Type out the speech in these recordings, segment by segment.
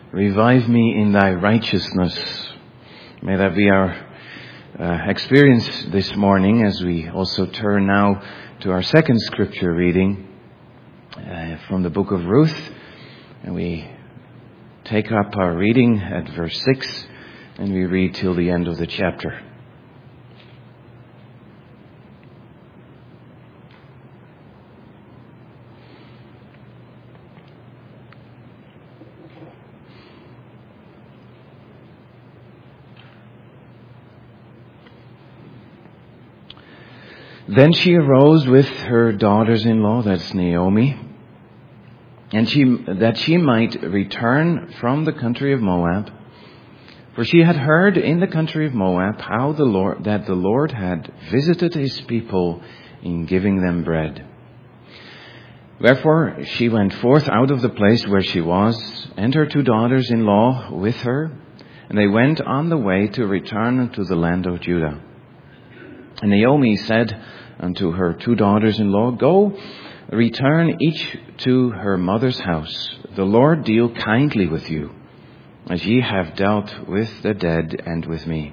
Revive me in thy righteousness. May that be our experience this morning as we also turn now to our second scripture reading from the book of Ruth. And we take up our reading at verse 6 and we read till the end of the chapter. Then she arose with her daughters-in-law, that's Naomi, and that she might return from the country of Moab. For she had heard in the country of Moab how the Lord had visited his people in giving them bread. Wherefore she went forth out of the place where she was, and her two daughters-in-law with her, and they went on the way to return to the land of Judah. And Naomi said unto her two daughters-in-law, Go, return each to her mother's house. The Lord deal kindly with you, as ye have dealt with the dead and with me.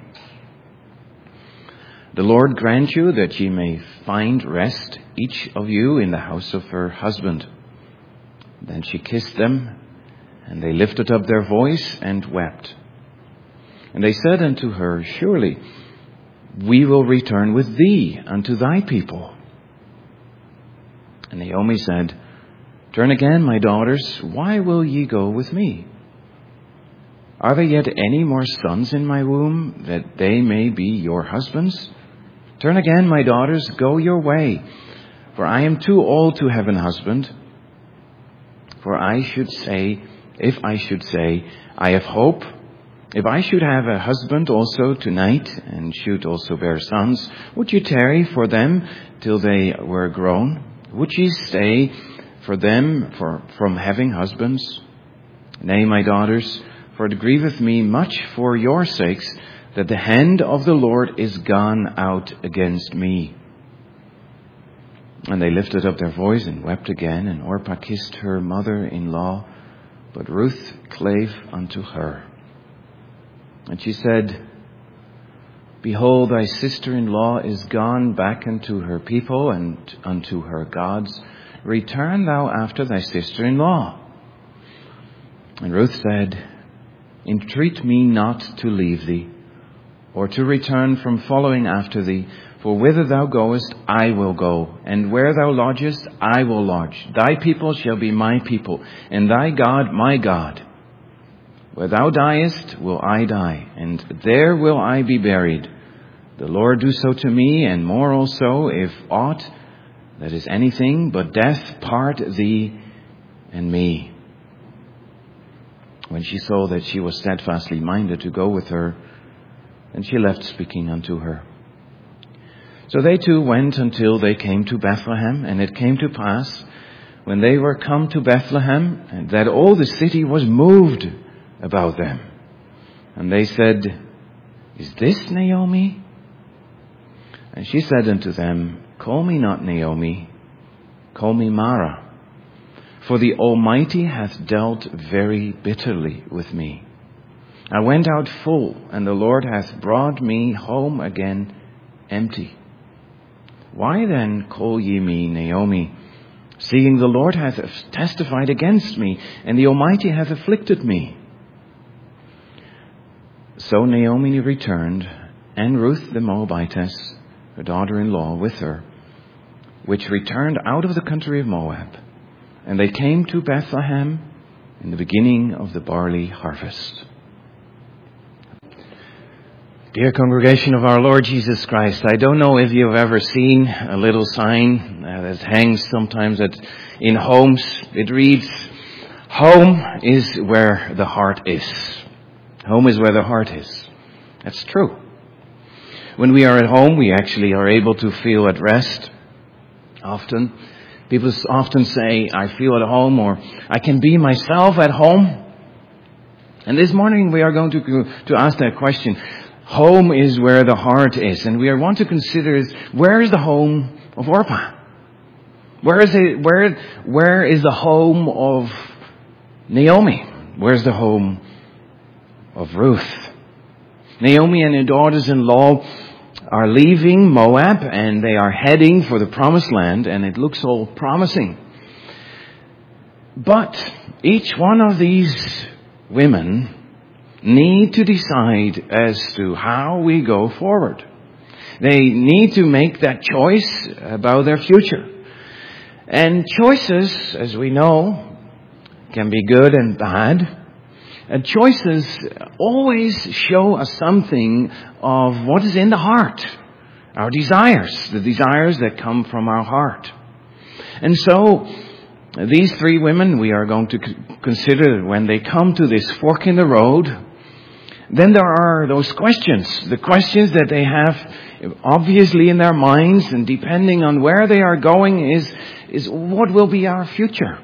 The Lord grant you that ye may find rest, each of you in the house of her husband. Then she kissed them, and they lifted up their voice and wept. And they said unto her, Surely we will return with thee unto thy people. And Naomi said, Turn again, my daughters, why will ye go with me? Are there yet any more sons in my womb, that they may be your husbands? Turn again, my daughters, go your way, for I am too old to have an husband. For if I should say, I have hope, if I should have a husband also tonight, and should also bear sons, would you tarry for them till they were grown? Would ye stay for them from having husbands? Nay, my daughters, for it grieveth me much for your sakes, that the hand of the Lord is gone out against me. And they lifted up their voice and wept again, and Orpah kissed her mother-in-law, but Ruth clave unto her. And she said, Behold, thy sister-in-law is gone back unto her people and unto her gods. Return thou after thy sister-in-law. And Ruth said, Entreat me not to leave thee, or to return from following after thee. For whither thou goest, I will go, and where thou lodgest, I will lodge. Thy people shall be my people, and thy God my God. Where thou diest, will I die, and there will I be buried. The Lord do so to me, and more also, if aught, that is anything but death, part thee and me. When she saw that she was steadfastly minded to go with her, then she left speaking unto her. So they two went until they came to Bethlehem, and it came to pass, when they were come to Bethlehem, that all the city was moved about them. And they said, Is this Naomi? And she said unto them, Call me not Naomi, call me Mara, for the Almighty hath dealt very bitterly with me. I went out full, and the Lord hath brought me home again empty. Why then call ye me Naomi, seeing the Lord hath testified against me, and the Almighty hath afflicted me? So Naomi returned, and Ruth the Moabitess, her daughter-in-law, with her, which returned out of the country of Moab. And they came to Bethlehem in the beginning of the barley harvest. Dear congregation of our Lord Jesus Christ, I don't know if you've ever seen a little sign that hangs sometimes in homes. It reads, Home is where the heart is. Home is where the heart is. That's true. When we are at home, we actually are able to feel at rest. People often say, I feel at home, or I can be myself at home. And this morning we are going to ask that question. Home is where the heart is. And we want to consider, where is the home of Orpah? Where is the home of Naomi? Where's the home of Ruth? Naomi and her daughters-in-law are leaving Moab and they are heading for the promised land, and it looks all promising. But each one of these women need to decide as to how we go forward. They need to make that choice about their future. And choices, as we know, can be good and bad. And choices always show us something of what is in the heart. Our desires, the desires that come from our heart. And so, these three women we are going to consider when they come to this fork in the road. Then there are those questions. The questions that they have obviously in their minds, and depending on where they are going is what will be our future?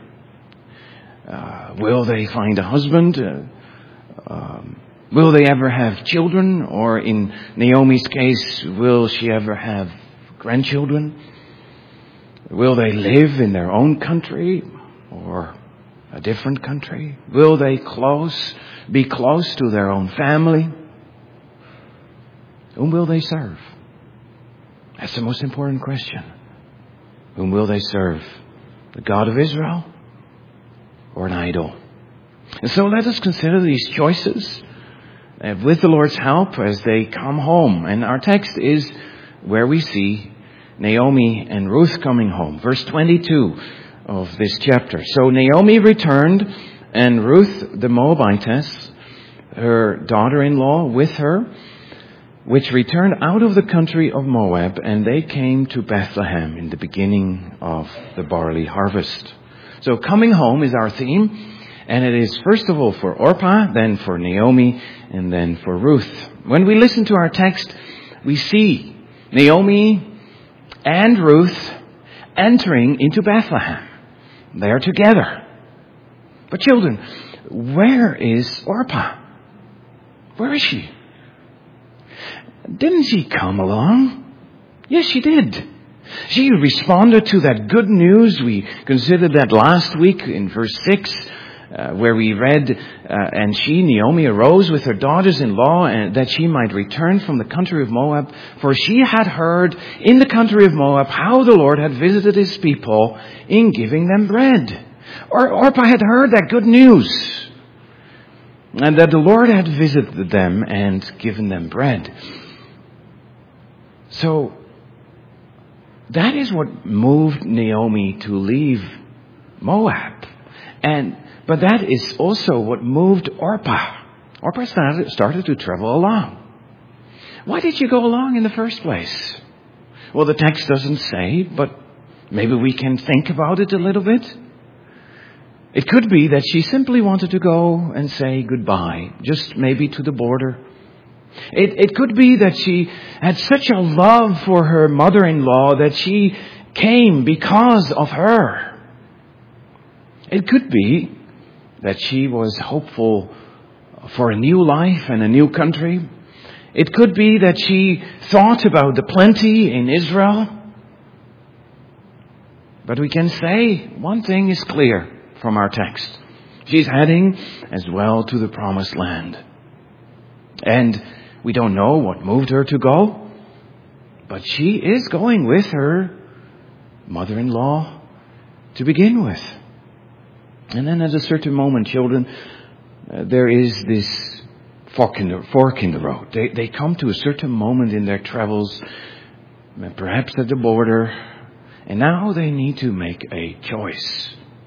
Will they find a husband? Will they ever have children? Or in Naomi's case, will she ever have grandchildren? Will they live in their own country or a different country? Will they be close to their own family? Whom will they serve? That's the most important question. Whom will they serve? The God of Israel or an idol? And so let us consider these choices with the Lord's help as they come home. And our text is where we see Naomi and Ruth coming home. Verse 22 of this chapter. So Naomi returned, and Ruth the Moabitess, her daughter-in-law, with her, which returned out of the country of Moab, and they came to Bethlehem in the beginning of the barley harvest. So coming home is our theme. And it is first of all for Orpah, then for Naomi, and then for Ruth. When we listen to our text, we see Naomi and Ruth entering into Bethlehem. They are together. But children, where is Orpah? Where is she? Didn't she come along? Yes, she did. She responded to that good news. We considered that last week in verse 6. Where we read, and she, Naomi, arose with her daughters-in-law and that she might return from the country of Moab. For she had heard in the country of Moab how the Lord had visited his people in giving them bread. Orpah had heard that good news. And that the Lord had visited them and given them bread. So, that is what moved Naomi to leave Moab. But that is also what moved Orpah. Orpah started to travel along. Why did you go along in the first place? Well, the text doesn't say, but maybe we can think about it a little bit. It could be that she simply wanted to go and say goodbye, just maybe to the border. It could be that she had such a love for her mother-in-law that she came because of her. It could be that she was hopeful for a new life and a new country. It could be that she thought about the plenty in Israel. But we can say one thing is clear from our text. She's heading as well to the promised land. And we don't know what moved her to go, but she is going with her mother-in-law to begin with. And then at a certain moment, children, there is this fork in the road. They come to a certain moment in their travels, perhaps at the border, and now they need to make a choice.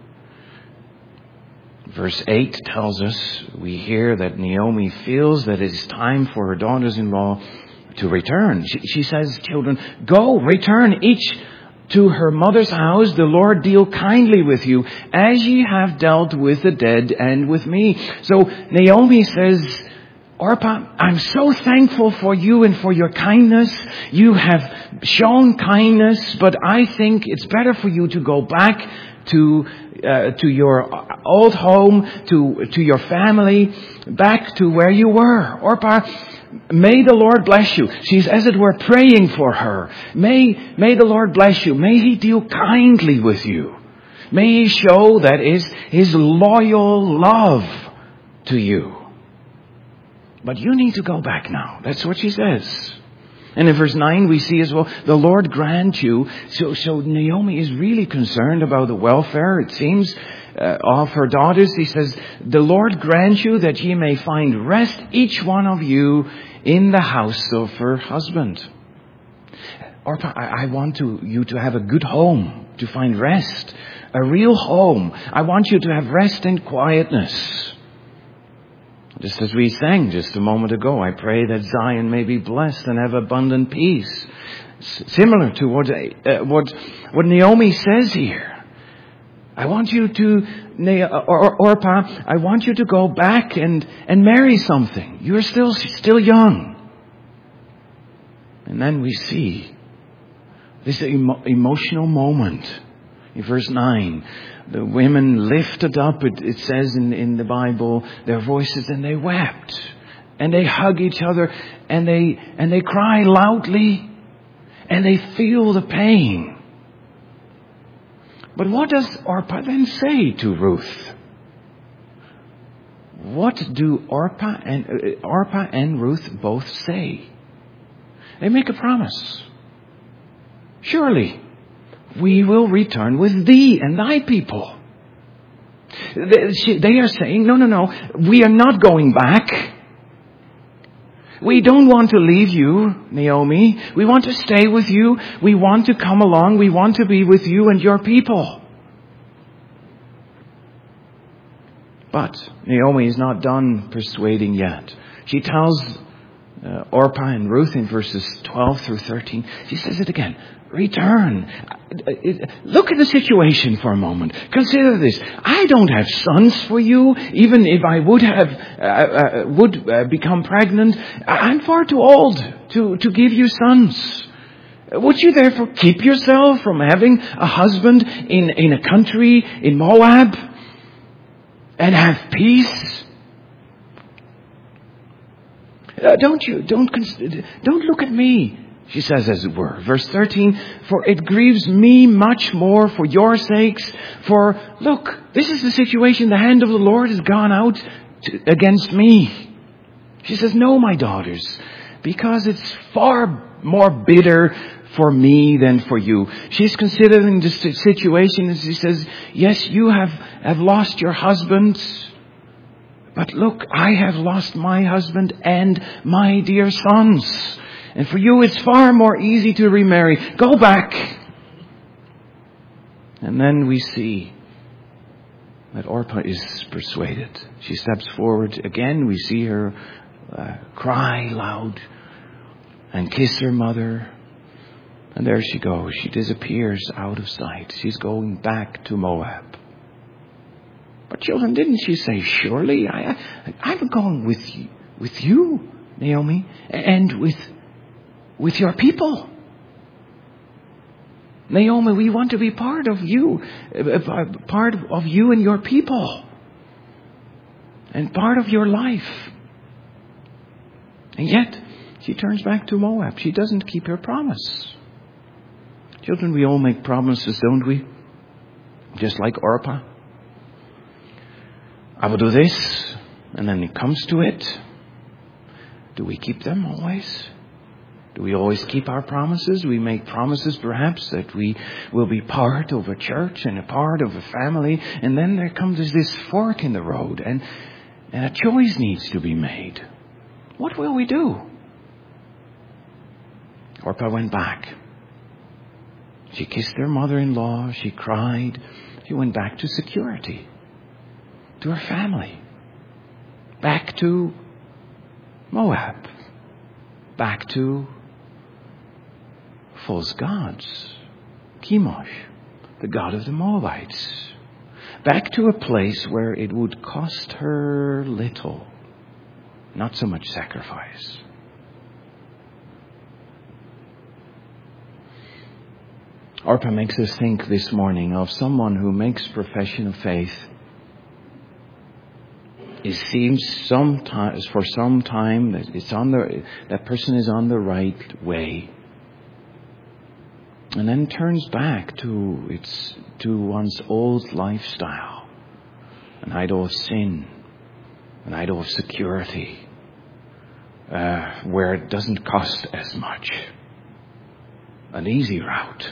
Verse 8 tells us, we hear that Naomi feels that it is time for her daughters-in-law to return. She says, children, go, return each to her mother's house. The Lord deal kindly with you as ye have dealt with the dead and with me. So Naomi says, Orpah, I'm so thankful for you and for your kindness. You have shown kindness, but I think it's better for you to go back to your old home, to your family, back to where you were. Orpah, may the Lord bless you. She's, as it were, praying for her. May the Lord bless you. May He deal kindly with you. May He show that is His loyal love to you. But you need to go back now. That's what she says. And in verse 9 we see as well, the Lord grant you. So Naomi is really concerned about the welfare, it seems, of her daughters. He says, the Lord grant you that ye may find rest, each one of you, in the house of her husband. Orpah, I want you to have a good home, to find rest, a real home. I want you to have rest and quietness. Just as we sang just a moment ago, I pray that Zion may be blessed and have abundant peace. Similar to what Naomi says here. I want you to, Orpah, I want you to go back and marry something. You're still young. And then we see this emotional moment in verse 9. The women lifted up, it says in the Bible, their voices, and they wept. And they hug each other, and they cry loudly, and they feel the pain. But what does Orpah then say to Ruth? What do Orpah and Ruth both say? They make a promise. Surely we will return with thee and thy people. They are saying, no, we are not going back. We don't want to leave you, Naomi. We want to stay with you. We want to come along. We want to be with you and your people. But Naomi is not done persuading yet. She tells Orpah and Ruth in verses 12 through 13, she says it again. Return. Look at the situation for a moment. Consider this. I don't have sons for you. Even if I would become pregnant, I'm far too old to give you sons. Would you therefore keep yourself from having a husband in a country, in Moab, and have peace? Don't look at me, she says, as it were. Verse 13, for it grieves me much more for your sakes. For look, this is the situation. The hand of the Lord has gone out against me. She says, no, my daughters, because it's far more bitter for me than for you. She's considering the situation and she says, yes, you have lost your husband. But look, I have lost my husband and my dear sons. And for you, it's far more easy to remarry. Go back. And then we see that Orpah is persuaded. She steps forward. Again, we see her cry loud and kiss her mother. And there she goes. She disappears out of sight. She's going back to Moab. But children, didn't she say, surely I'm going with you, Naomi, and with your people. Naomi, we want to be part of you and your people, and part of your life. And yet, she turns back to Moab. She doesn't keep her promise. Children, we all make promises, don't we? Just like Orpah. I will do this, and then it comes to it. Do we keep them always? Do we always keep our promises? We make promises perhaps that we will be part of a church and a part of a family, and then there comes this fork in the road, and a choice needs to be made. What will we do? Orpah went back. She kissed her mother-in-law. She cried. She went back to security, to her family, back to Moab, back to false gods, Chemosh, the god of the Moabites, back to a place where it would cost her little, not so much sacrifice. Orpah makes us think this morning of someone who makes profession of faith. It seems sometimes, for some time, that that person is on the right way, and then turns back to one's old lifestyle, an idol of sin, an idol of security, where it doesn't cost as much. An easy route.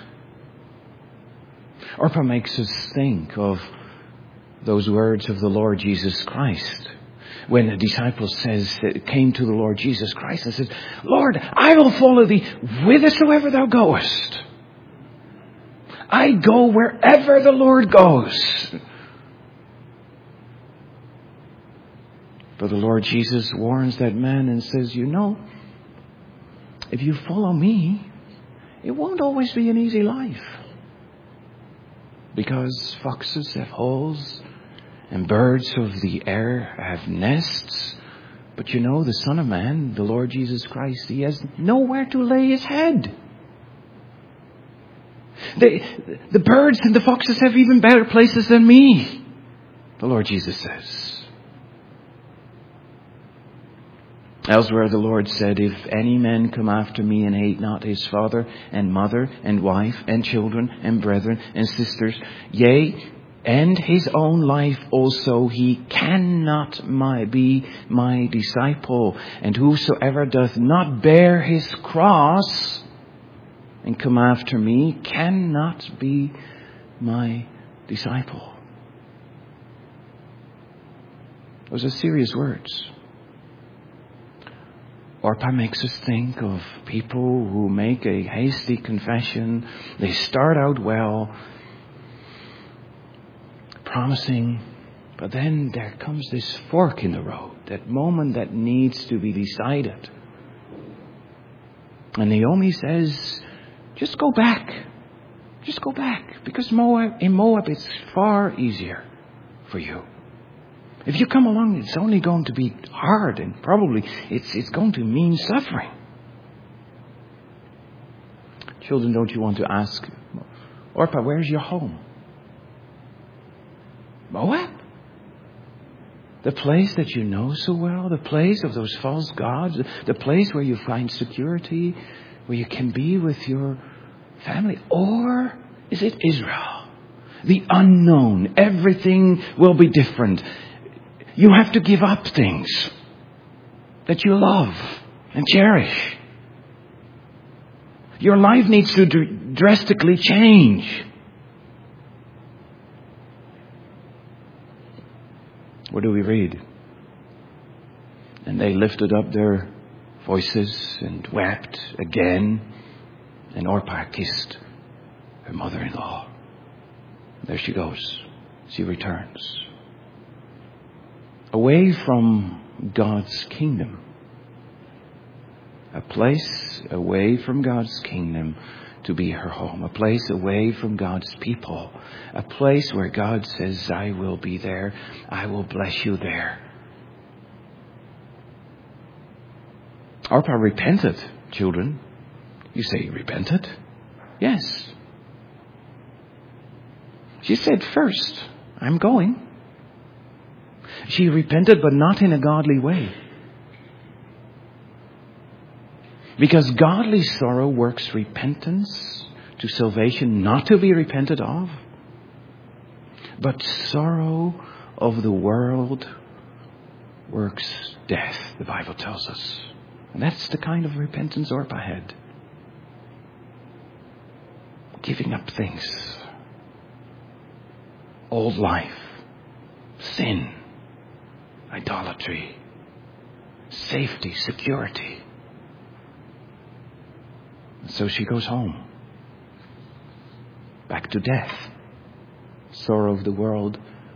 Orpah makes us think of those words of the Lord Jesus Christ. When the disciple came to the Lord Jesus Christ and said, Lord, I will follow thee whithersoever thou goest. I go wherever the Lord goes. But the Lord Jesus warns that man and says, if you follow me, it won't always be an easy life. Because foxes have holes and birds of the air have nests. But the Son of Man, the Lord Jesus Christ, he has nowhere to lay his head. The birds and the foxes have even better places than me, the Lord Jesus says. Elsewhere the Lord said, if any man come after me and hate not his father and mother and wife and children and brethren and sisters, yea, and his own life also, he cannot be my disciple. And whosoever doth not bear his cross and come after me cannot be my disciple. Those are serious words. Orpah makes us think of people who make a hasty confession. They start out well, promising, but then there comes this fork in the road, that moment that needs to be decided. And Naomi says, just go back. Just go back. Because in Moab it's far easier for you. If you come along, it's only going to be hard, and probably it's going to mean suffering. Children, don't you want to ask, Orpah, where's your home? Moab? The place that you know so well, the place of those false gods, the place where you find security, where you can be with your family? Or is it Israel? The unknown. Everything will be different. You have to give up things that you love and cherish. Your life needs to drastically change. What do we read? And they lifted up their voices and wept again. And Orpah kissed her mother-in-law. There she goes. She returns. Away from God's kingdom. A place away from God's kingdom to be her home. A place away from God's people. A place where God says, I will be there. I will bless you there. Orpah repented, children. You say, repented? Yes. She said, first, I'm going. She repented, but not in a godly way. Because godly sorrow works repentance to salvation, not to be repented of. But sorrow of the world works death, the Bible tells us. And that's the kind of repentance Orpah had. Giving up things. Old life. Sin. Idolatry. Safety. Security. And so she goes home. Back to death. Sorrow of the world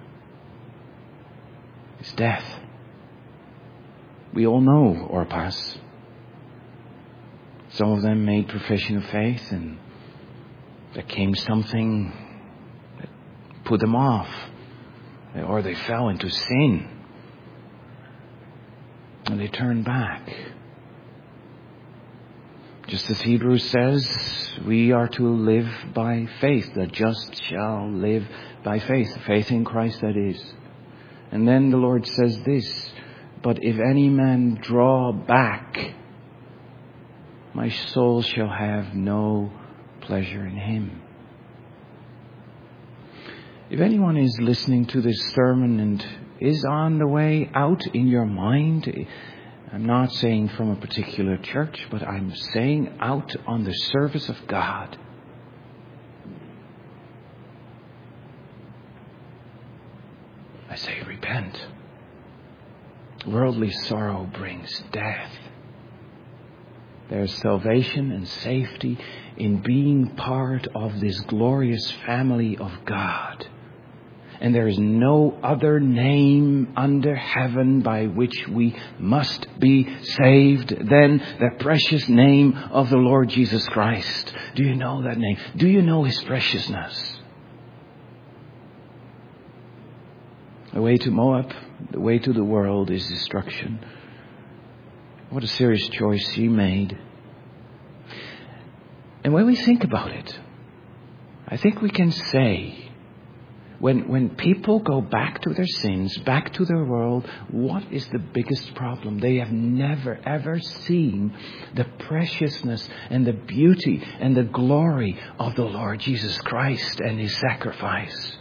is death. We all know Orpahs. Some of them made profession of faith, and there came something that put them off, or they fell into sin, and they turned back. Just as Hebrews says, we are to live by faith. The just shall live by faith. Faith in Christ, that is. And then the Lord says this, but if any man draw back, my soul shall have no pleasure in him. If anyone is listening to this sermon and is on the way out in your mind? I'm not saying from a particular church, but I'm saying out on the service of God. I say repent. Worldly sorrow brings death. There's salvation and safety in being part of this glorious family of God. And there is no other name under heaven by which we must be saved than the precious name of the Lord Jesus Christ. Do you know that name? Do you know His preciousness? The way to Moab, the way to the world is destruction. What a serious choice he made. And when we think about it, I think we can say, when people go back to their sins, back to their world, what is the biggest problem? They have never ever seen the preciousness and the beauty and the glory of the Lord Jesus Christ and His sacrifice.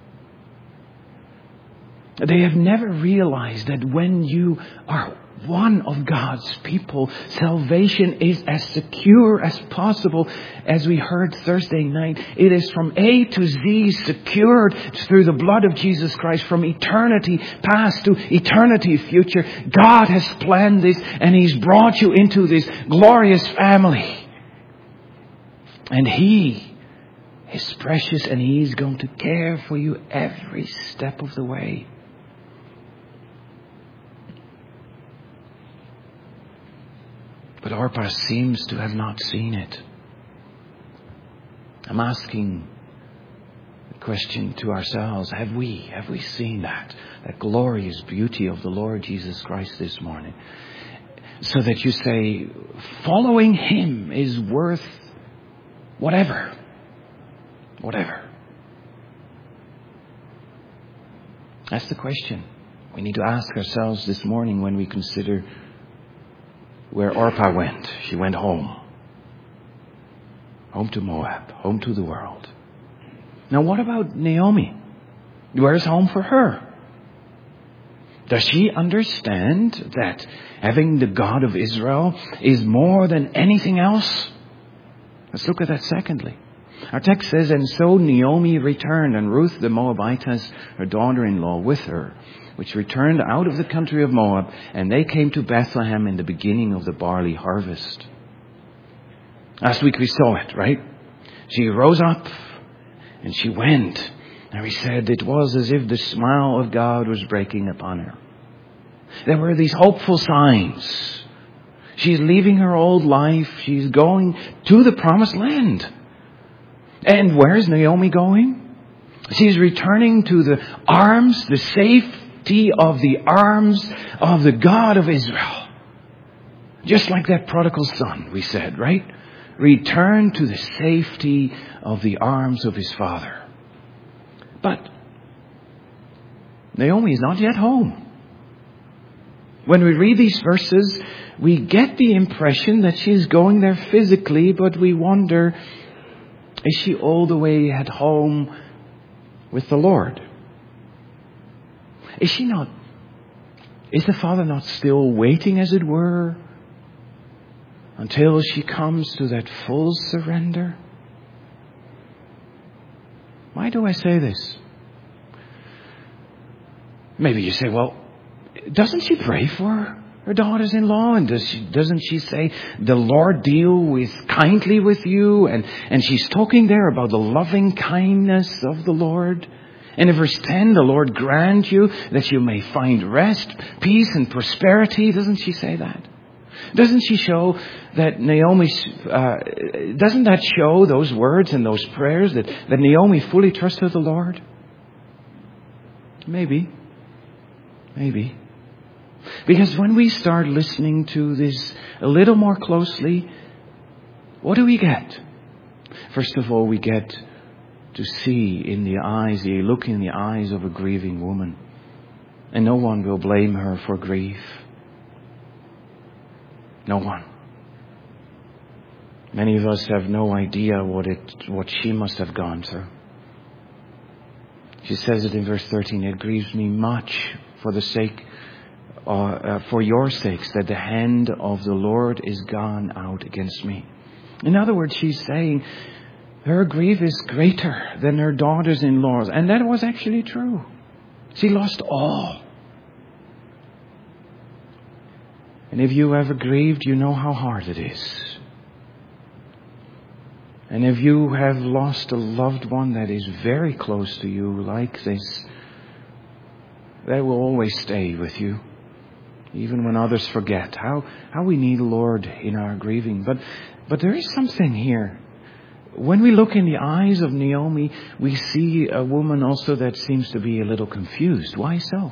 They have never realized that when you are one of God's people, salvation is as secure as possible. As we heard Thursday night, it is from A to Z secured through the blood of Jesus Christ, from eternity past to eternity future. God has planned this and He's brought you into this glorious family. And He is precious and He's going to care for you every step of the way. But Orpah seems to have not seen it. I'm asking the question to ourselves, have we seen that glorious beauty of the Lord Jesus Christ this morning? So that you say, following Him is worth whatever. Whatever. That's the question we need to ask ourselves this morning when we consider where Orpah went. She went home. Home to Moab. Home to the world. Now what about Naomi? Where's home for her? Does she understand that having the God of Israel is more than anything else? Let's look at that secondly. Our text says, and so Naomi returned, and Ruth the Moabitess, her daughter-in-law, with her, which returned out of the country of Moab, and they came to Bethlehem in the beginning of the barley harvest. Last week we saw it, right? She rose up and she went. And we said it was as if the smile of God was breaking upon her. There were these hopeful signs. She's leaving her old life. She's going to the promised land. And where's Naomi going? She's returning to the arms, the safety of the arms of the God of Israel. Just like that prodigal son, we said, right? Return to the safety of the arms of his father. But Naomi is not yet home. When we read these verses, we get the impression that she's going there physically, but we wonder, is she all the way at home with the Lord? Is the Father not still waiting, as it were, until she comes to that full surrender? Why do I say this? Maybe you say, well, doesn't she pray for her daughters-in-law? And doesn't she say, the Lord deal kindly with you? And she's talking there about the loving kindness of the Lord. And in verse 10, the Lord grant you that you may find rest, peace, and prosperity. Doesn't she say that? Doesn't she show that doesn't that show, those words and those prayers, that Naomi fully trusted the Lord? Maybe. Because when we start listening to this a little more closely, what do we get? First of all, we get to see look in the eyes of a grieving woman. And no one will blame her for grief. No one. Many of us have no idea what she must have gone through. She says it in verse 13, it grieves me much for your sakes, that the hand of the Lord is gone out against me. In other words, she's saying her grief is greater than her daughters-in-law's. And that was actually true. She lost all. And if you ever grieved, you know how hard it is. And if you have lost a loved one that is very close to you like this, that will always stay with you. Even when others forget how we need the Lord in our grieving. But there is something here. When we look in the eyes of Naomi, we see a woman also that seems to be a little confused. Why so?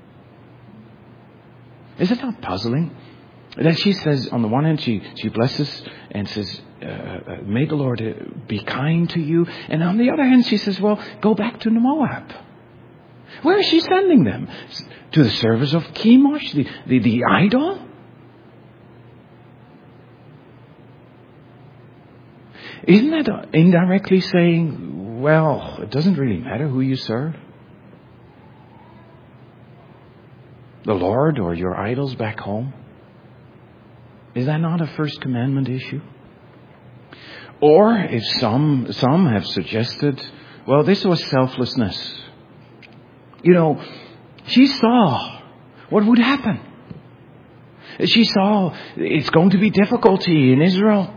Is it not puzzling? That she says, on the one hand, she blesses and says, may the Lord be kind to you. And on the other hand, she says, well, go back to Moab. Where is she sending them? To the service of Chemosh, the idol? Isn't that indirectly saying, well, it doesn't really matter who you serve? The Lord or your idols back home? Is that not a first commandment issue? Or if some have suggested, well, this was selflessness. You know, she saw what would happen. She saw it's going to be difficulty in Israel.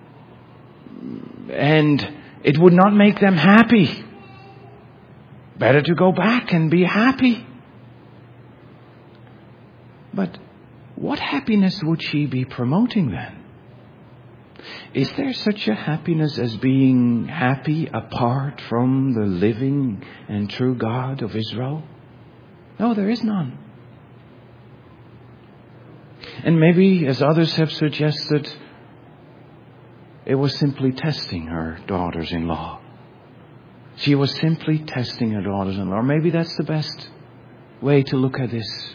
And it would not make them happy. Better to go back and be happy. But what happiness would she be promoting then? Is there such a happiness as being happy apart from the living and true God of Israel? No, there is none. And maybe, as others have suggested, it was simply testing her daughters-in-law. She was simply testing her daughters-in-law. Maybe that's the best way to look at this.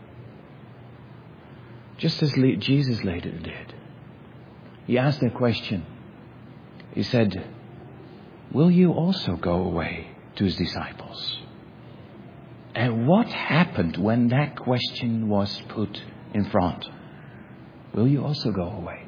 Just as Jesus later did. He asked a question. He said, will you also go away, to his disciples? And what happened when that question was put in front? Will you also go away?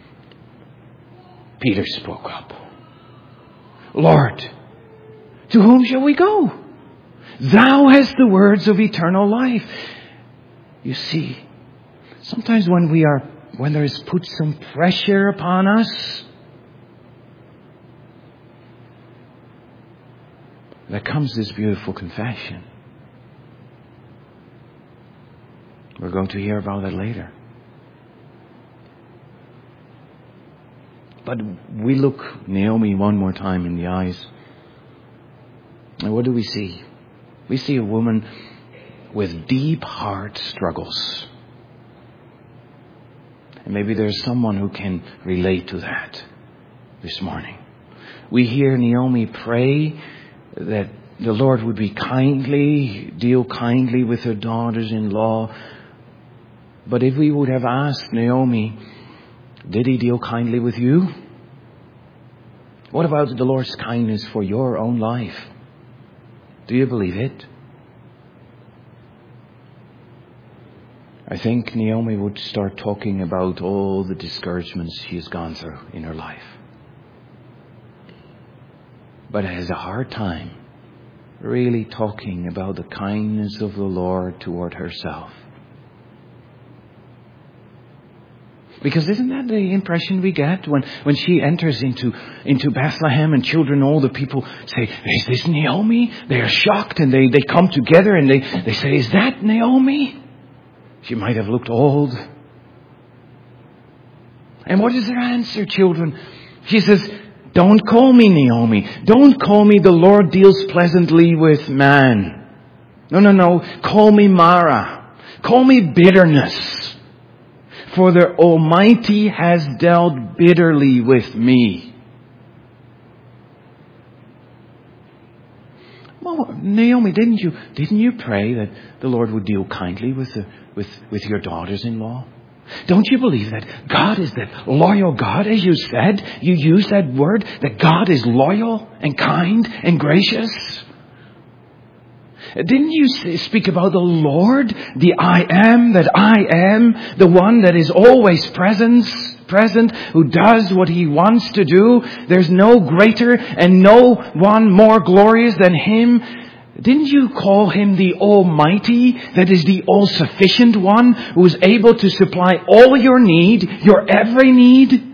Peter spoke up. Lord, to whom shall we go? Thou hast the words of eternal life. You see, sometimes when there is put some pressure upon us, there comes this beautiful confession. We're going to hear about that later. But we look Naomi one more time in the eyes. And what do we see? We see a woman with deep heart struggles. And maybe there's someone who can relate to that this morning. We hear Naomi pray that the Lord would be deal kindly with her daughters-in-law. But if we would have asked Naomi, did he deal kindly with you? What about the Lord's kindness for your own life? Do you believe it? I think Naomi would start talking about all the discouragements she has gone through in her life. But has a hard time really talking about the kindness of the Lord toward herself. Because isn't that the impression we get when she enters into Bethlehem and children, all the people say, is this Naomi? They are shocked and they come together and they say, is that Naomi? She might have looked old. And what is her answer, children? She says, don't call me Naomi. Don't call me the Lord deals pleasantly with man. No. Call me Mara. Call me bitterness. For the Almighty has dealt bitterly with me. Well, Naomi, didn't you pray that the Lord would deal kindly with your daughters-in-law? Don't you believe that God is that loyal God, as you said? You used that word, that God is loyal and kind and gracious. Didn't you speak about the Lord, the I am that I am, the one that is always present, who does what He wants to do? There's no greater and no one more glorious than Him. Didn't you call Him the Almighty, that is the all-sufficient one, who is able to supply all your need, your every need?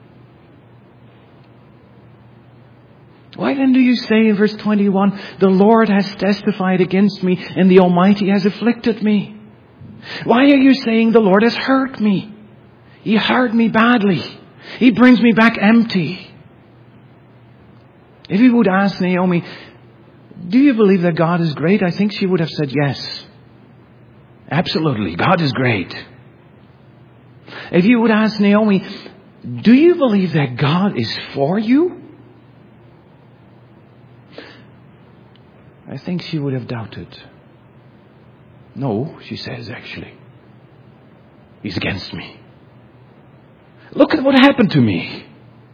Why then do you say in verse 21, the Lord has testified against me and the Almighty has afflicted me? Why are you saying the Lord has hurt me? He hurt me badly. He brings me back empty. If you would ask Naomi, do you believe that God is great? I think she would have said yes. Absolutely, God is great. If you would ask Naomi, do you believe that God is for you? I think she would have doubted. No, she says actually. He's against me. Look at what happened to me.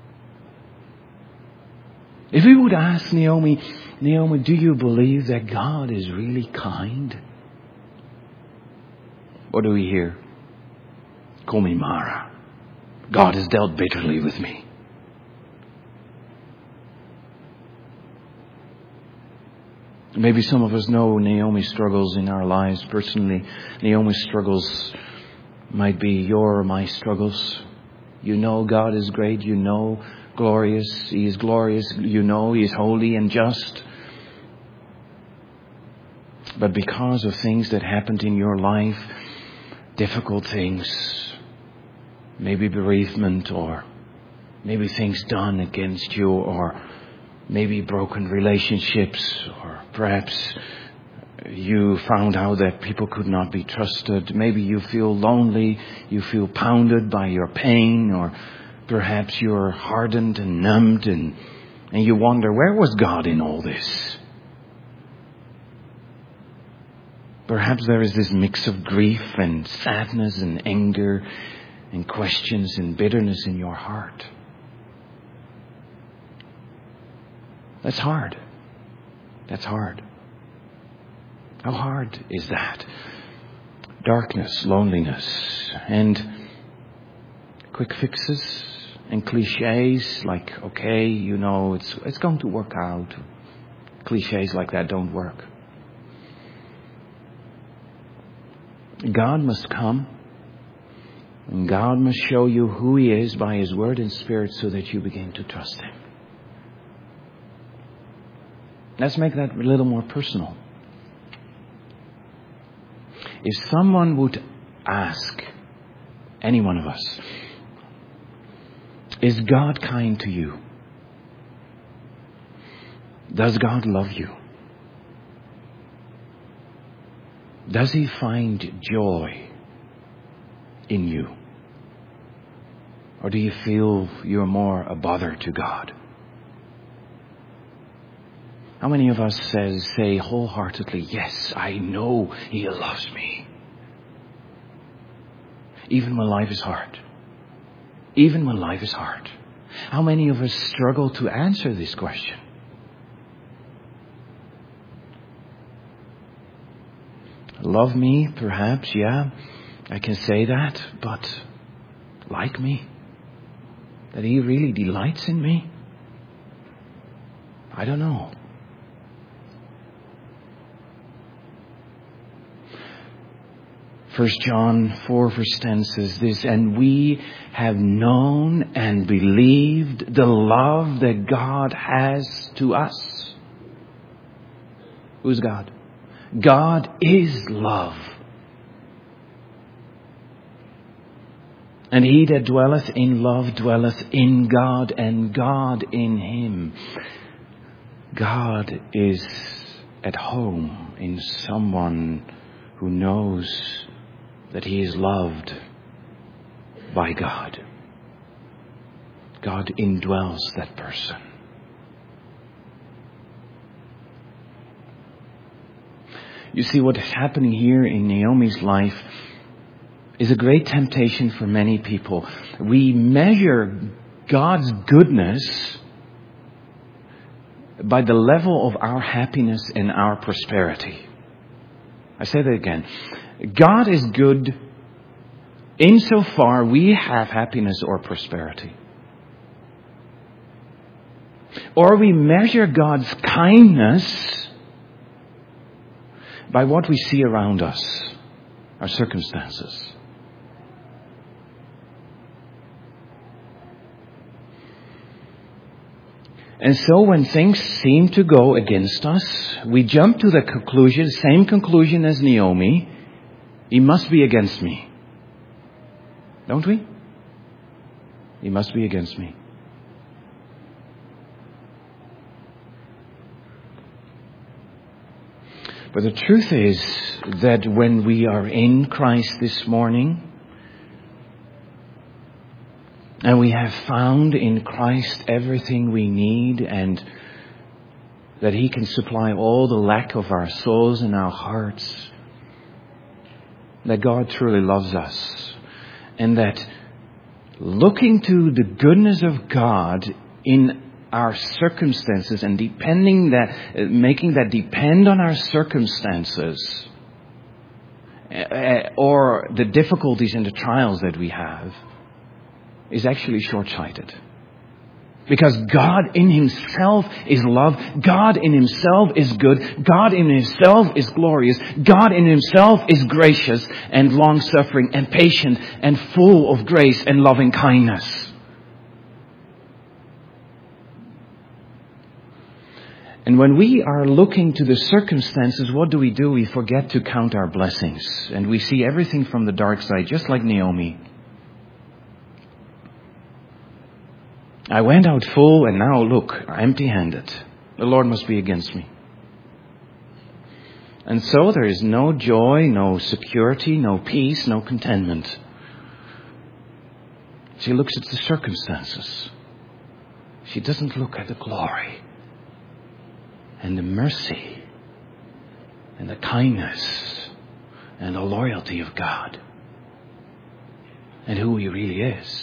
If we would ask Naomi, do you believe that God is really kind? What do we hear? Call me Mara. God has dealt bitterly with me. Maybe some of us know Naomi's struggles in our lives personally. Naomi's struggles might be your or my struggles. You know God is great. You know glorious. He is glorious. You know He is holy and just. But because of things that happened in your life, difficult things, maybe bereavement, or maybe things done against you, or maybe broken relationships, or perhaps you found out that people could not be trusted. Maybe you feel lonely, you feel pounded by your pain, or perhaps you're hardened and numbed and you wonder, where was God in all this? Perhaps there is this mix of grief and sadness and anger and questions and bitterness in your heart. That's hard. That's hard. How hard is that? Darkness, loneliness, and quick fixes and cliches like, okay, you know, it's going to work out. Cliches like that don't work. God must come, and God must show you who He is by His Word and Spirit so that you begin to trust Him. Let's make that a little more personal. If someone would ask any one of us, is God kind to you? Does God love you? Does He find joy in you? Or do you feel you're more a bother to God? How many of us say wholeheartedly, yes, I know He loves me. Even when life is hard. Even when life is hard. How many of us struggle to answer this question? Love me, perhaps, yeah, I can say that, but like me? That He really delights in me? I don't know. First John 4 verse 10 says this, and we have known and believed the love that God has to us. Who's God? God is love. And he that dwelleth in love dwelleth in God, and God in him. God is at home in someone who knows that he is loved by God. God indwells that person. You see, what is happening here in Naomi's life is a great temptation for many people. We measure God's goodness by the level of our happiness and our prosperity. I say that again. God is good insofar we have happiness or prosperity. Or we measure God's kindness by what we see around us, our circumstances. And so when things seem to go against us, we jump to the conclusion, same conclusion as Naomi, he must be against me. Don't we? He must be against me. But the truth is that when we are in Christ this morning, and we have found in Christ everything we need, and that He can supply all the lack of our souls and our hearts, that God truly loves us, and that looking to the goodness of God in our circumstances and making that depend on our circumstances or the difficulties and the trials that we have is actually short-sighted. Because God in Himself is love. God in Himself is good. God in Himself is glorious. God in Himself is gracious and long-suffering and patient and full of grace and loving kindness. And when we are looking to the circumstances, what do? We forget to count our blessings. And we see everything from the dark side, just like Naomi. I went out full and now look, empty-handed. The Lord must be against me. And so there is no joy, no security, no peace, no contentment. She looks at the circumstances. She doesn't look at the glory and the mercy and the kindness and the loyalty of God and who He really is.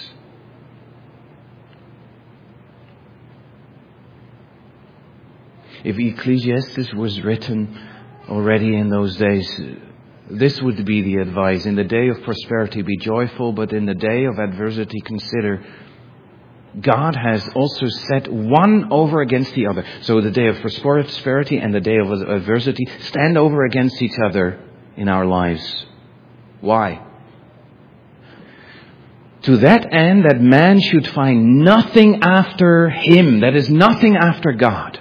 If Ecclesiastes was written already in those days, this would be the advice. In the day of prosperity, be joyful, but in the day of adversity, consider God has also set one over against the other. So the day of prosperity and the day of adversity stand over against each other in our lives. Why? To that end, that man should find nothing after him. That is, nothing after God.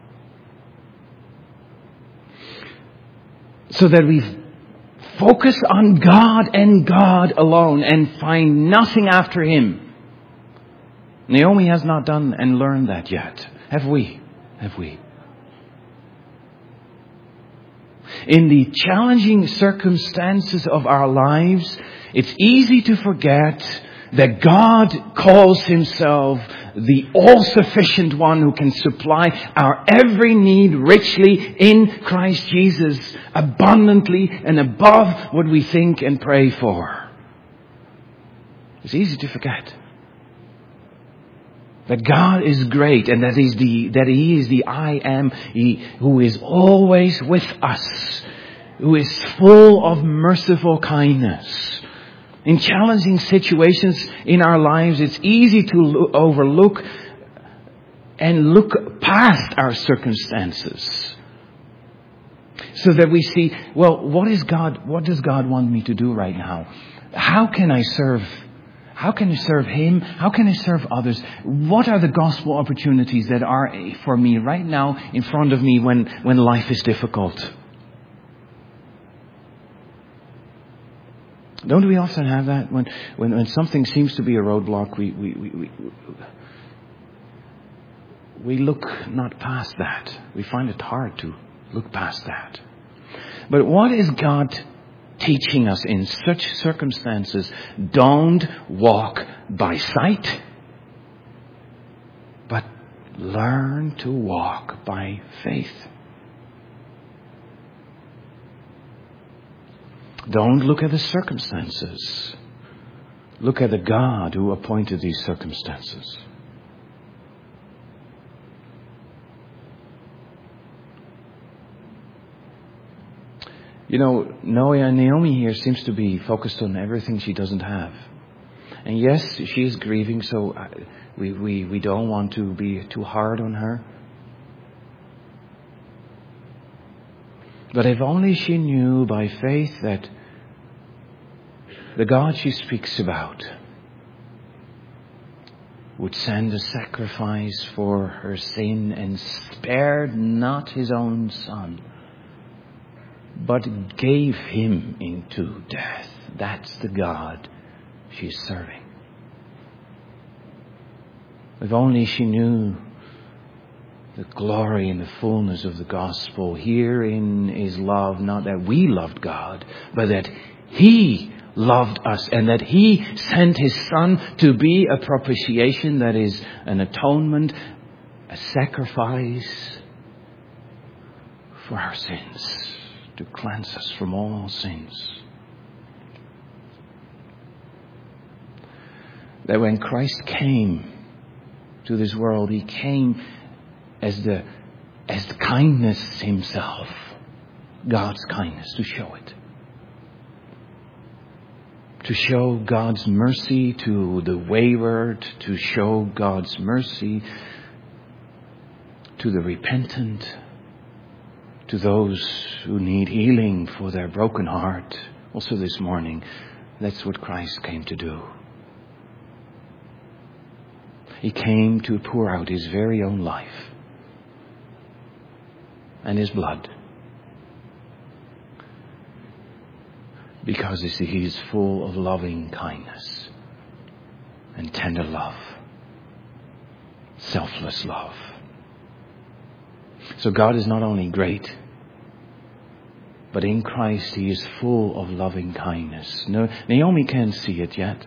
So that we focus on God and God alone and find nothing after Him. Naomi has not done and learned that yet. Have we? Have we? In the challenging circumstances of our lives, it's easy to forget that God calls Himself the all-sufficient one who can supply our every need richly in Christ Jesus, abundantly and above what we think and pray for. It's easy to forget that God is great and that He is the I am, who is always with us, who is full of merciful kindness. In challenging situations in our lives, it's easy to overlook and look past our circumstances. So that we see, well, what does God want me to do right now? How can I serve? How can I serve Him? How can I serve others? What are the gospel opportunities that are for me right now in front of me when life is difficult? Don't we often have that when something seems to be a roadblock? We look not past that. We find it hard to look past that. But what is God teaching us in such circumstances? Don't walk by sight, but learn to walk by faith. Don't look at the circumstances. Look at the God who appointed these circumstances. Naomi here seems to be focused on everything she doesn't have. And yes, she is grieving, so we don't want to be too hard on her. But if only she knew by faith that the God she speaks about would send a sacrifice for her sin and spared not his own son, but gave him into death. That's the God she's serving. If only she knew the glory and the fullness of the gospel. Herein is love, not that we loved God, but that He loved us and that He sent His Son to be a propitiation, that is an atonement, a sacrifice for our sins, to cleanse us from all sins. That when Christ came to this world, He came as the kindness Himself, God's kindness, to show it. To show God's mercy to the wayward, to show God's mercy to the repentant, to those who need healing for their broken heart. Also this morning, that's what Christ came to do. He came to pour out His very own life and His blood, because He is full of loving kindness and tender love, selfless love. So God is not only great, but in Christ He is full of loving kindness. Naomi can't see it yet.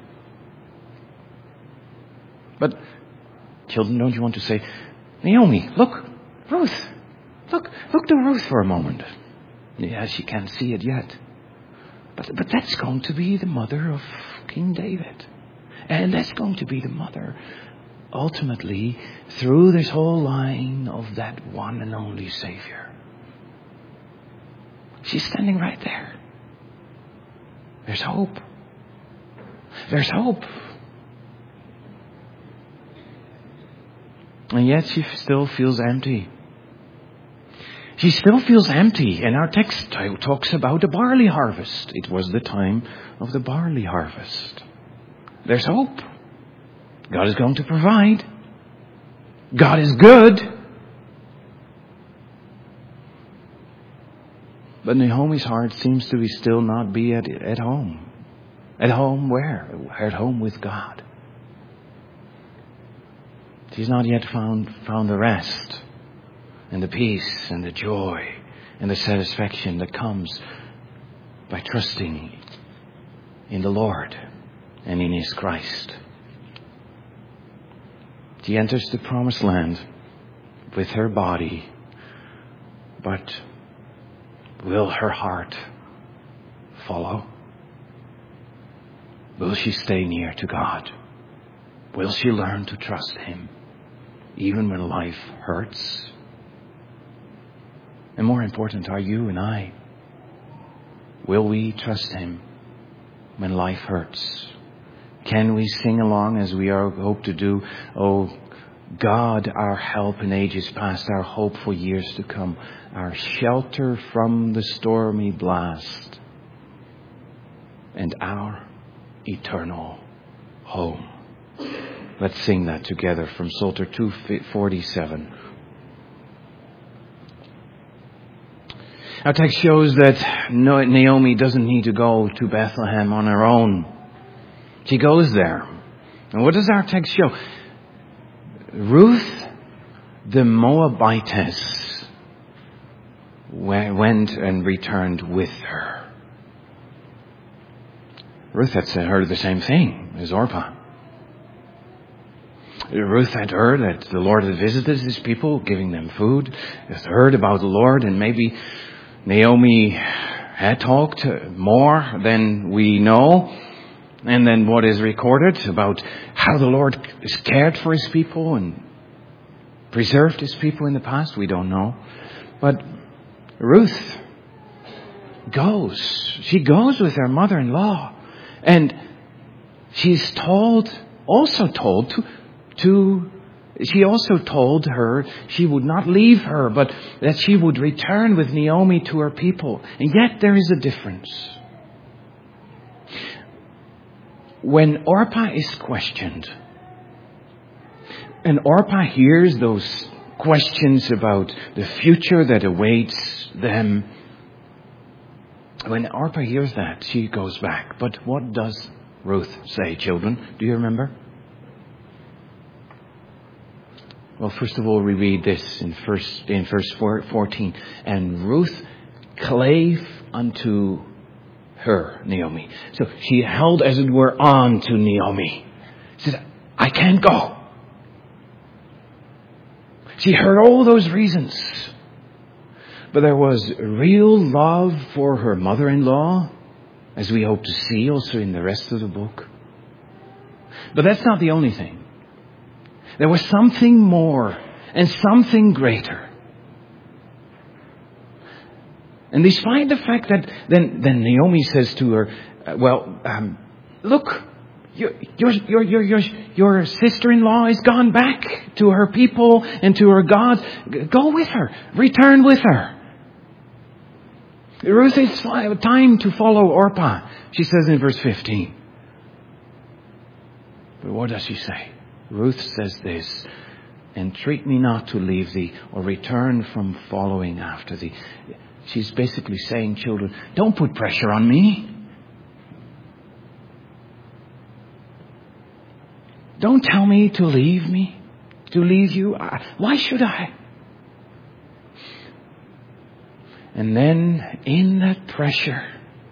But children, don't you want to say, Naomi, look, Ruth, look to Ruth for a moment. Yeah, she can't see it yet. But that's going to be the mother of King David. And that's going to be the mother, ultimately, through this whole line of that one and only Savior. She's standing right there. There's hope. There's hope. And yet she still feels empty. She still feels empty. And our text talks about the barley harvest. It was the time of the barley harvest. There's hope. God is going to provide. God is good. But Naomi's heart seems to be still not be at home. At home where? At home with God. She's not yet found the rest and the peace and the joy and the satisfaction that comes by trusting in the Lord and in His Christ. She enters the promised land with her body, but will her heart follow? Will she stay near to God? Will she learn to trust Him even when life hurts? And more important, are you and I? Will we trust Him when life hurts? Can we sing along as we hope to do? Oh, God, our help in ages past, our hope for years to come, our shelter from the stormy blast, and our eternal home. Let's sing that together from Psalter 247. Our text shows that Naomi doesn't need to go to Bethlehem on her own. She goes there. And what does our text show? Ruth the Moabitess went and returned with her. Ruth had heard the same thing as Orpah. Ruth had heard that the Lord had visited His people, giving them food. Had heard about the Lord, and maybe Naomi had talked more than we know, and then what is recorded about how the Lord has cared for His people and preserved His people in the past. We don't know. But Ruth goes. She goes with her mother-in-law. And she's she also told her she would not leave her, but that she would return with Naomi to her people. And yet there is a difference. When Orpah is questioned, and Orpah hears those questions about the future that awaits them, when Orpah hears that, she goes back. But what does Ruth say, children? Do you remember? Well, first of all, we read this in verse 14. And Ruth clave unto her, Naomi. So she held, as it were, on to Naomi. She said, I can't go. She heard all those reasons. But there was real love for her mother-in-law, as we hope to see also in the rest of the book. But that's not the only thing. There was something more and something greater. And despite the fact that then Naomi says to her, look, your sister-in-law is gone back to her people and to her God. Go with her. Return with her. Ruth, it's time to follow Orpah, she says in verse 15. But what does she say? Ruth says this, entreat me not to leave thee or return from following after thee. She's basically saying, children, don't put pressure on me. Don't tell me, to leave you. Why should I? And then in that pressure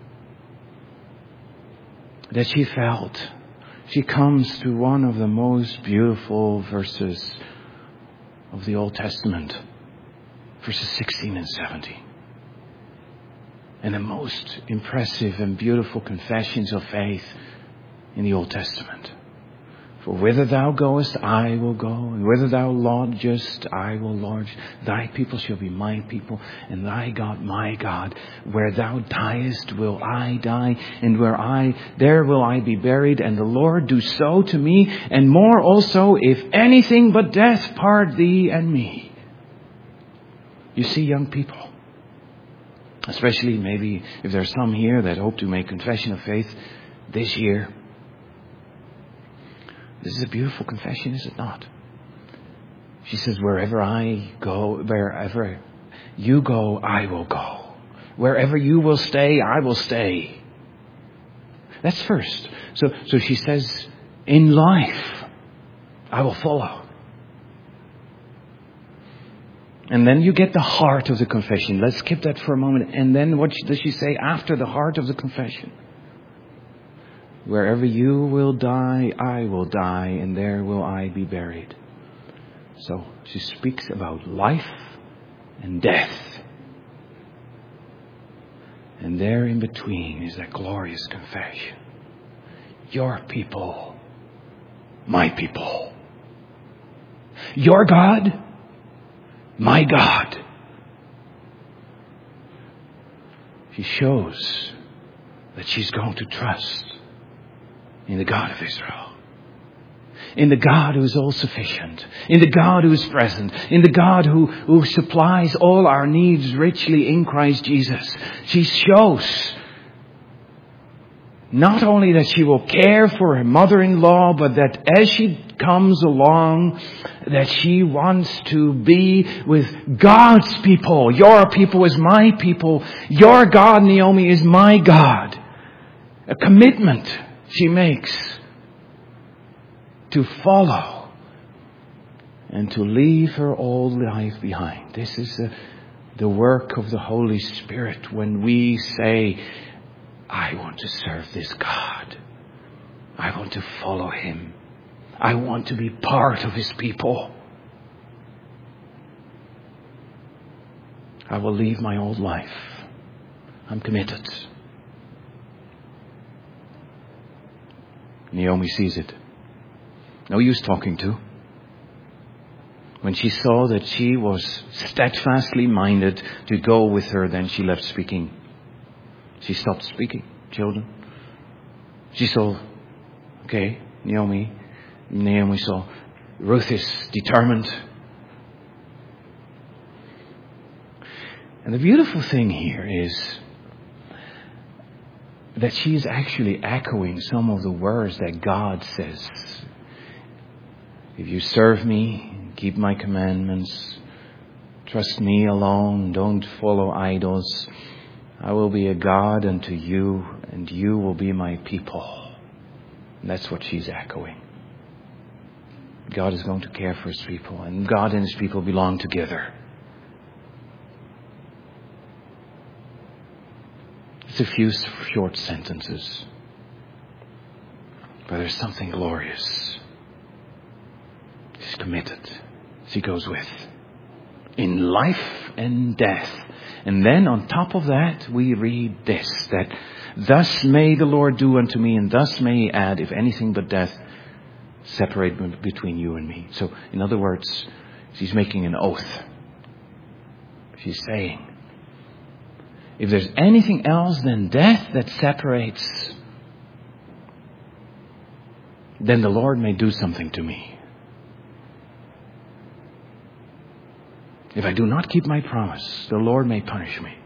that she felt, she comes to one of the most beautiful verses of the Old Testament. Verses 16 and 17. And the most impressive and beautiful confessions of faith in the Old Testament. For whither thou goest, I will go. And whither thou lodgest, I will lodge. Thy people shall be my people, and thy God my God. Where thou diest will I die, and there will I be buried. And the Lord do so to me, and more also, if anything but death part thee and me. You see, young people, especially maybe if there are some here that hope to make confession of faith this year, this is a beautiful confession, is it not? She says, wherever I go, wherever you go, I will go. Wherever you will stay, I will stay. That's first. So she says, in life, I will follow. And then you get the heart of the confession. Let's skip that for a moment. And then what does she say after the heart of the confession? Wherever you will die, I will die, and there will I be buried. So she speaks about life and death. And there in between is that glorious confession. Your people, my people. Your God, my God. She shows that she's going to trust in the God of Israel. In the God who is all sufficient. In the God who is present. In the God who supplies all our needs richly in Christ Jesus. She shows not only that she will care for her mother-in-law, but that as she comes along, that she wants to be with God's people. Your people is my people. Your God, Naomi, is my God. A commitment she makes to follow and to leave her old life behind. This is the work of the Holy Spirit when we say, I want to serve this God. I want to follow Him. I want to be part of His people. I will leave my old life. I'm committed. Naomi sees it. No use talking to. When she saw that she was steadfastly minded to go with her, then she left speaking. She stopped speaking, children. She saw, okay, Naomi saw Ruth is determined. And the beautiful thing here is that she is actually echoing some of the words that God says. If you serve me, keep my commandments, trust me alone, don't follow idols, I will be a God unto you, and you will be my people. And that's what she's echoing. God is going to care for His people, and God and His people belong together. It's a few short sentences, but there's something glorious. She's committed. She goes with. In life and death. And then on top of that, we read this, that thus may the Lord do unto me, and thus may He add, if anything but death separate between you and me. So, in other words, she's making an oath. She's saying, if there's anything else than death that separates, then the Lord may do something to me. If I do not keep my promise, the Lord may punish me.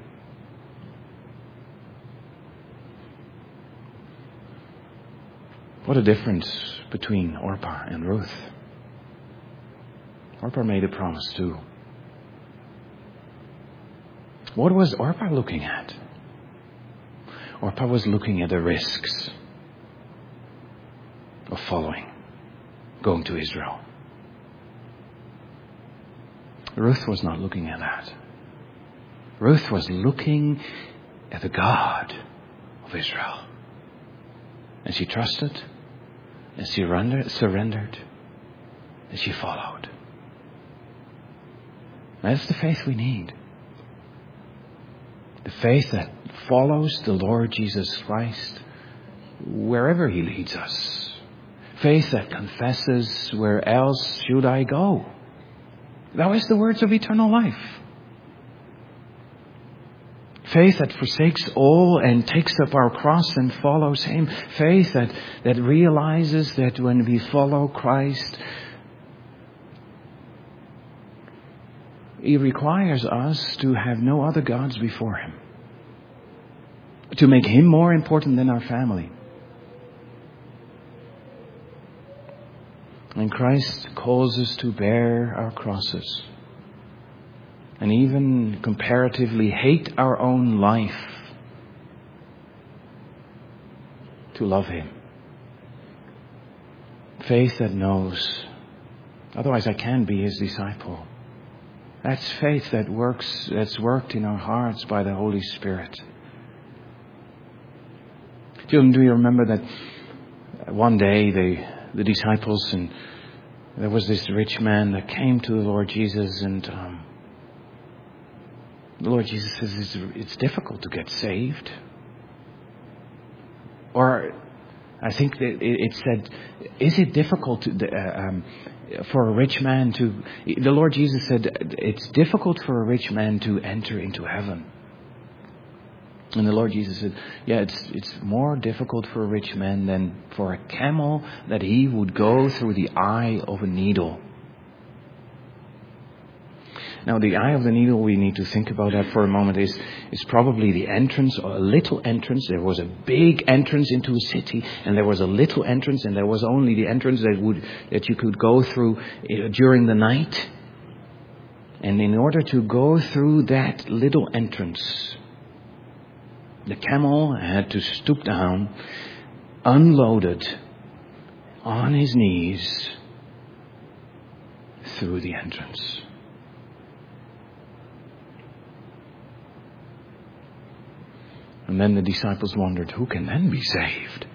What a difference between Orpah and Ruth. Orpah made a promise too. What was Orpah looking at? Orpah was looking at the risks of following, going to Israel. Ruth was not looking at that. Ruth was looking at the God of Israel. And she trusted, and she surrendered, and she followed. That's the faith we need. The faith that follows the Lord Jesus Christ wherever He leads us. Faith that confesses, where else should I go? That is the words of eternal life. Faith that forsakes all and takes up our cross and follows Him. Faith that realizes that when we follow Christ, He requires us to have no other gods before Him. To make Him more important than our family. And Christ calls us to bear our crosses. And even comparatively hate our own life. To love Him. Faith that knows, otherwise I can't be His disciple. That's faith that works, that's worked in our hearts by the Holy Spirit. Children, do you remember that one day the disciples, and there was this rich man that came to the Lord Jesus, and the Lord Jesus says it's difficult to get saved. Or I think that it said, is it difficult for a rich man to... The Lord Jesus said it's difficult for a rich man to enter into heaven. And the Lord Jesus said, yeah, it's more difficult for a rich man than for a camel that he would go through the eye of a needle. Now, the eye of the needle, we need to think about that for a moment, is probably the entrance, or a little entrance. There was a big entrance into a city, and there was a little entrance, and there was only the entrance that you could go through during the night. And in order to go through that little entrance, the camel had to stoop down, unloaded, on his knees, through the entrance. And then the disciples wondered, who can then be saved?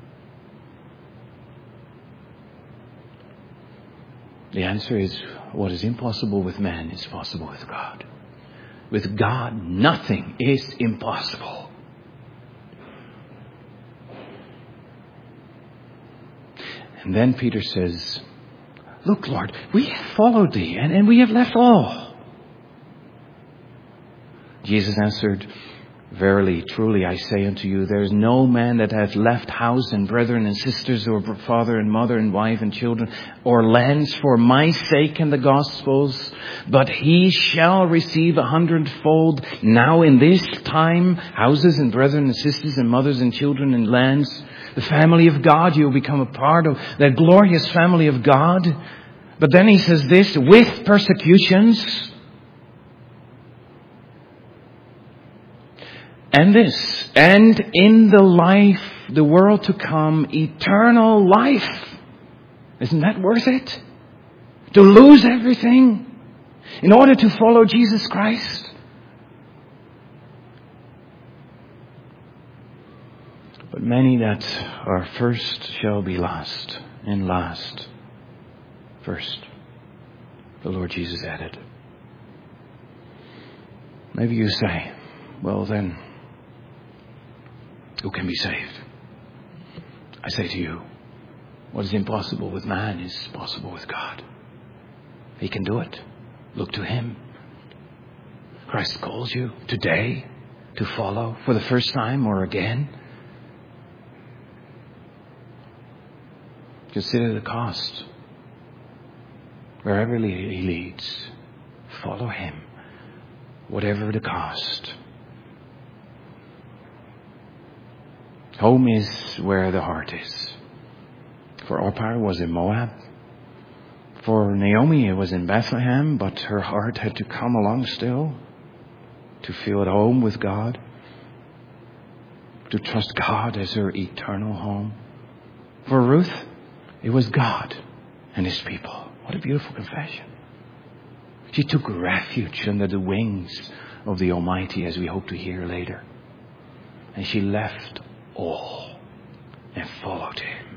The answer is, what is impossible with man is possible with God. With God, nothing is impossible. And then Peter says, look, Lord, we have followed Thee, and we have left all. Jesus answered, Verily, truly, I say unto you, there is no man that hath left house and brethren and sisters or father and mother and wife and children or lands for my sake and the gospel's, but he shall receive 100-fold now in this time, houses and brethren and sisters and mothers and children and lands. The family of God, you will become a part of that glorious family of God. But then he says this, with persecutions. And this, and in the world to come, eternal life. Isn't that worth it? To lose everything in order to follow Jesus Christ? But many that are first shall be last, and last first. The Lord Jesus added. Maybe you say, well then, who can be saved? I say to you, what is impossible with man is possible with God. He can do it. Look to Him. Christ calls you today to follow for the first time or again. Consider the cost. Wherever He leads, follow Him, whatever the cost. Home is where the heart is. For Orpah, it was in Moab. For Naomi, it was in Bethlehem, but her heart had to come along still to feel at home with God, to trust God as her eternal home. For Ruth, it was God and His people. What a beautiful confession. She took refuge under the wings of the Almighty, as we hope to hear later. And she left all and followed Him.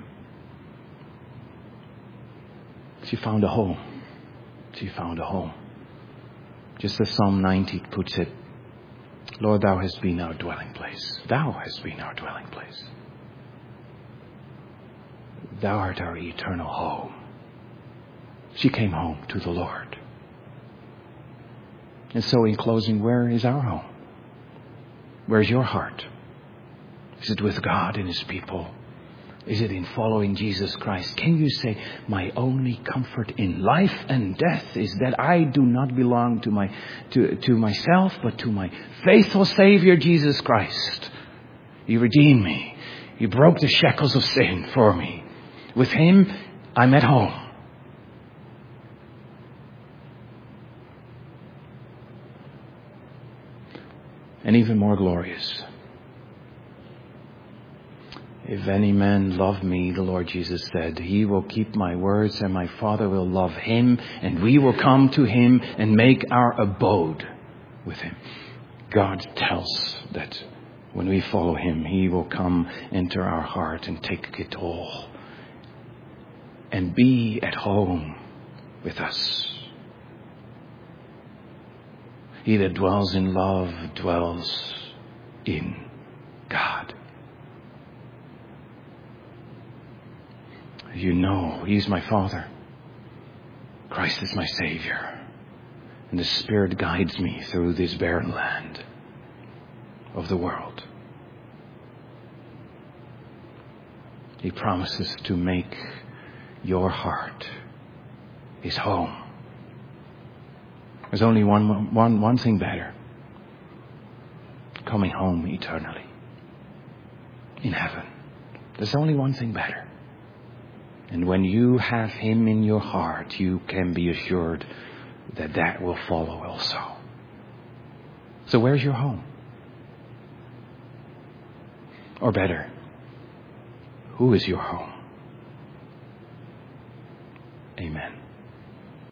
She found a home. She found a home. Just as Psalm 90 puts it, Lord, Thou hast been our dwelling place. Thou hast been our dwelling place. Thou art our eternal home. She came home to the Lord. And so in closing, where is our home? Where is your heart? Is it with God and His people? Is it in following Jesus Christ? Can you say, my only comfort in life and death is that I do not belong to myself, but to my faithful Savior, Jesus Christ. He redeemed me. He broke the shackles of sin for me. With Him, I'm at home. And even more glorious. If any man love me, the Lord Jesus said, he will keep my words, and my Father will love him, and we will come to him and make our abode with him. God tells that when we follow Him, He will come enter our heart and take it all and be at home with us. He that dwells in love dwells in God. You know, He's my Father. Christ is my Savior. And the Spirit guides me through this barren land of the world. He promises to make your heart His home. There's only one thing better. Coming home eternally. In heaven. There's only one thing better. And when you have Him in your heart, you can be assured that that will follow also. So where's your home? Or better, who is your home?